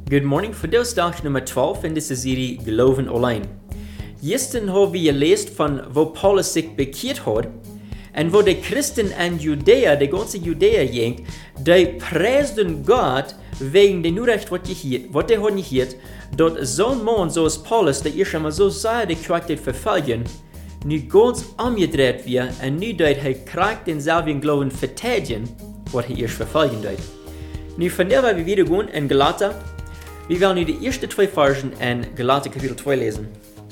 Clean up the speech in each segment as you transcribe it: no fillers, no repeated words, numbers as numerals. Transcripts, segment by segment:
Good morning, voor dag nummer 12 in deze serie Geloven allein. Gisteren hebben we gelezen van wo Paulus zich bekeerd had en wo de Christen en Judäa, de ganze Judäa ging, die preisden Gott wegen de Nurecht wat de hadden gehoord, dat zo'n man zoals Paulus, die eerst einmal zo zei, de krijgt het vervolgen, nu ganz omgedreht weer en nu dat hij krijgt denzelfden Glauben verteidigen, wat hij eerst vervolgen deed. Nu van der we wieder gaan in Galater. We willen nu de eerste 2 versen in Galater kapitel 2 lezen.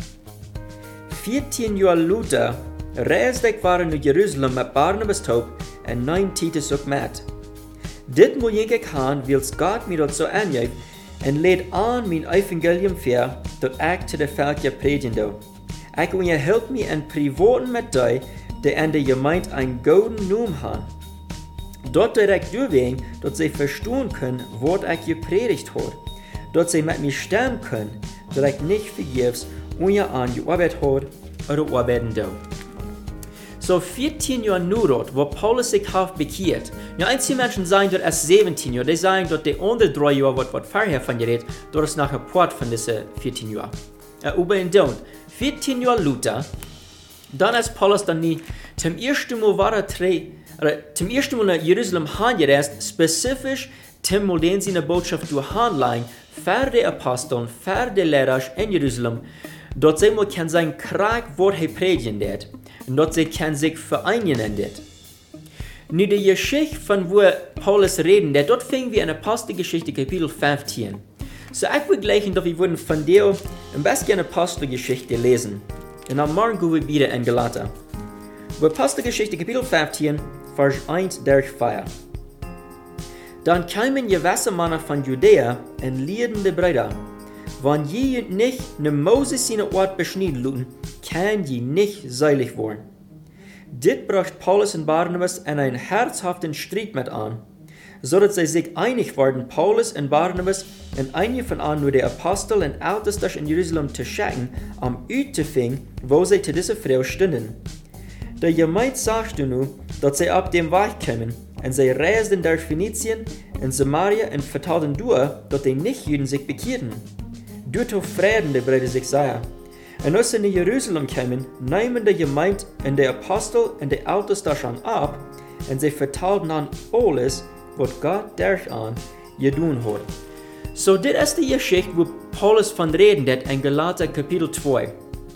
14 jaar later reisde ik waren naar Jeruzalem met Barnabas Taub en 9 Titus ook met. Dit moet ik gaan, wils God mij dat zo aangeeft en leed aan mijn evangelium ver, dat ik te de volken predigen doe. Ik wil je help me en privaten met die, die in de gemeente een gouden naam hebben. Dat deed ik doorwegen, dat zij verstaan kunnen wat ik gepredigt had. Dat zij met mij stemmen kunnen, dat ik niet vergeefs onje aan gearbeitet had oder arbeiten doe. So 14 jaar nadat, wo Paulus sich heeft bekeerd. Nu, einige mensen zeggen dat es 17 jaar, die zeggen dat de andere 3 jaar wat vorher van geredet, dat is nog een part van deze 14 jaar. Aber in doen, 14 jaar later, dan is Paulus dan niet, zum eerste Mal naar Jeruzalem aangereisd, specifisch zum den seine Botschaft durch handlein, für die Aposteln, für die Lehrer in Jerusalem, dort sie mal kann sein Krieg, wo er predigen wird, und dort sie kann sich vereinigen wird. Nu die Geschichte von wo Paulus reden, dort fingen wir in Apostelgeschichte Kapitel 15. So ich will gleich, dass wir würden von der ein bisschen Apostelgeschichte lesen. Und am Morgen gehen wir wieder in Galater. Wo Apostelgeschichte Kapitel 15, Vers 1 durch 4. Dann kamen gewisse Männer von Judäa und lehrten die Brüder, wenn je nicht ne Moses seine Ort beschneiden luten, kann je nicht seilig worden. Dit bracht Paulus und Barnabas in einen herzhaften Streit mit an, so dass sie sich einig waren, Paulus und Barnabas und einige von an nur die Apostel und Ältesten in Jerusalem zu schicken, am Utefing, wo sie zu dieser Frau stünden. Der Gemeinde sagte nun, dass sie ab dem Weg kämen, und sie reisten durch Phönizien und Samaria und vertauten durch, dass die Nichtjuden sich bekehrten. Durch Frieden die Brüder sich sahen. Und als sie in Jerusalem kamen, nahmen die Gemeinde und die Apostel und die Ältesten schon ab, und sie vertauten an alles, was Gott durch an getan hat. So, das ist die Geschichte, wo Paulus von reden hat in Galater Kapitel 2.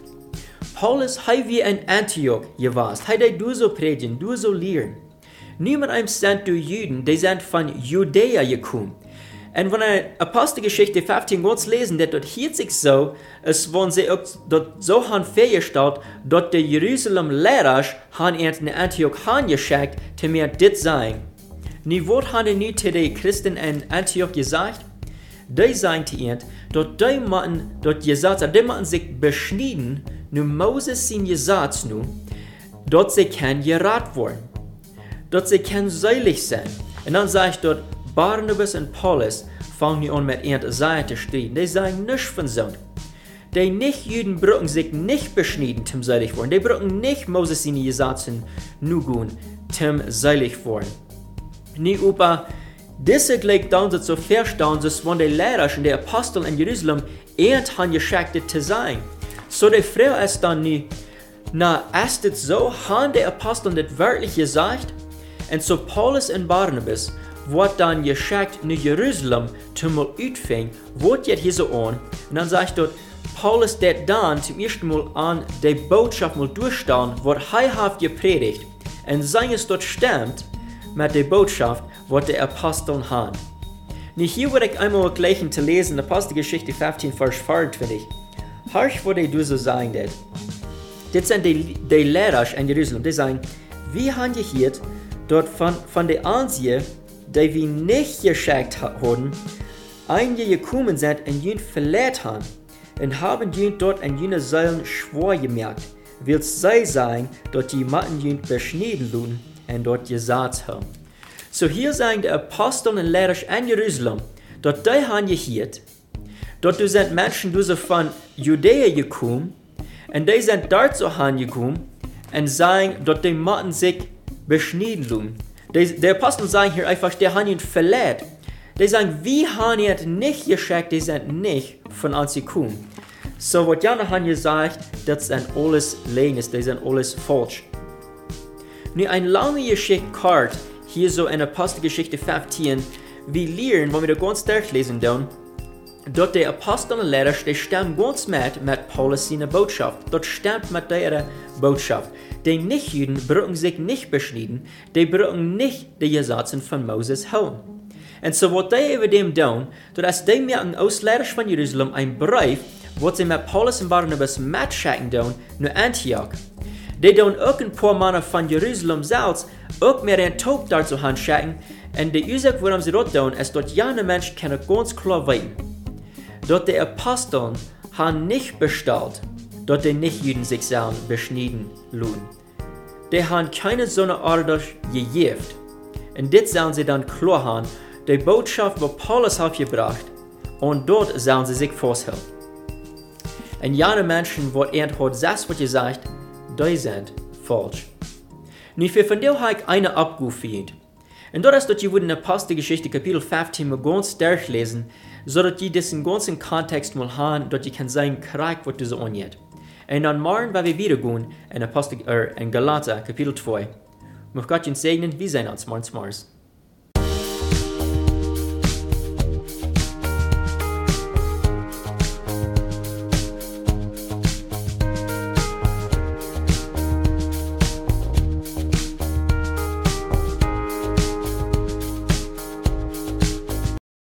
Paulus hat wie in Antioch gewesen, hat du so predigen, du so lehren. Niemand einem sind die Juden, die sind von Judäa gekommen. Und wenn wir Apostelgeschichte 15 kurz lesen, dort hielt sich so, als wenn sie auch dort so haben festgestellt, dass die Jerusalem-Lehrer haben in Antioch geschickt, zu mir das sagen. Nie was haben die zu den Christen in Antioch gesagt? Die sagen zu ihnen, dass die müssen sich beschneiden, nur Moses sein Gesetz nu, dass sie kann gerat worden. Dass sie kann seilig sein. Und dann sage ich dort, Barnabas und Paulus fangen an mit ihrer Seite zu streiten. Die sagen nichts von so. Die Nicht-Juden brauchen sich nicht beschneiden zum seilig worden. Die brauchen nicht Moses seine Gesetze nu gehen zum seilig worden. Nie über diese gleich dann so verstanden, dass wenn die Lehrer und die Apostel in Jerusalem haben geschickt zu sein. So die Frau ist dann nie, ist es so, haben die Apostel das wirklich gesagt? Und so Paulus und Barnabas wird dann geschickt nach Jerusalem zum Utfing, wird jetzt hier so an. Und dann sagt dort, Paulus der dann zum ersten Mal an die Botschaft mal durchstehen, was er hat gepredigt. Und sein es dort stimmt mit der Botschaft, was die Apostel haben. Nicht hier würde ich einmal gleich zu lesen, Apostelgeschichte 15, Vers 24. Hörst, was du so sagen das. Das sind die Lehrer in Jerusalem, die sagen, wir haben gehört, dort von den Einzigen, die wir nicht geschickt haben, einige gekommen sind und ihn verletzt haben und haben ihn dort in jene Säulen schwor gemerkt, weil sie sagen, dass die Matten ihn beschneiden luden und dort gesagt haben. So hier sagen die Apostel und Lehrer in Jerusalem, dass die haben gehört, dass du sind Menschen, die sind von Judäa gekommen und die sind dort so hingekommen und sagen, dass die Matten sich beschneiden lassen. Die Apostel sagen hier einfach, die haben ihn verletzt. Die sagen, wir haben jetzt nicht geschickt, die sind nicht von uns gekommen. So, was Jana haben gesagt, das sind alles Leines, das sind alles falsch. Nun, eine lange Geschichte kart, hier so in Apostelgeschichte 15, wir lernen, wenn wir da ganz durchlesen, dort die Apostel und Lehrer, die stimmen ganz mit Paulus seine Botschaft. Dort stimmt mit ihrer Botschaft. Die Nichtjuden brauchen sich nicht beschneiden, die brauchen nicht die Gesetze von Moses halten. Und so, was die über dem tun, dass die merken, Ausleiter von Jerusalem ein Brief, was sie mit Paulus und Barnabas mitschicken tun, nach Antioch. Die tun auch ein paar Männer von Jerusalem selbst auch mehr den Taub dazu hinschicken, und die Ursache, warum sie das tun, ist, dass jene Menschen können ganz klar weiten. Dort die Aposteln haben nicht bestellt, dort die Nichtjuden sich selbst beschneiden lassen. Die haben keine so eine Order gegeben. Und das sollen sie dann klar haben, die Botschaft, die Paulus hat gebracht, und dort sollen sie sich festhalten. Und jene Menschen, die hat das, was gesagt, die sind falsch. Nun, für von dir habe ich eine Abgabe. Und dort ist, dass ihr in der Apostelgeschichte Kapitel 15 mal ganz durchlesen, so dass ihr diesen ganzen Kontext mal haben, dass ihr kann sagen, Krieg, was du so angeht. Und dann morgen, wenn wir wieder gehen, in Galater Kapitel 2. Möchte Gott uns segnen, wir sehen uns morgens.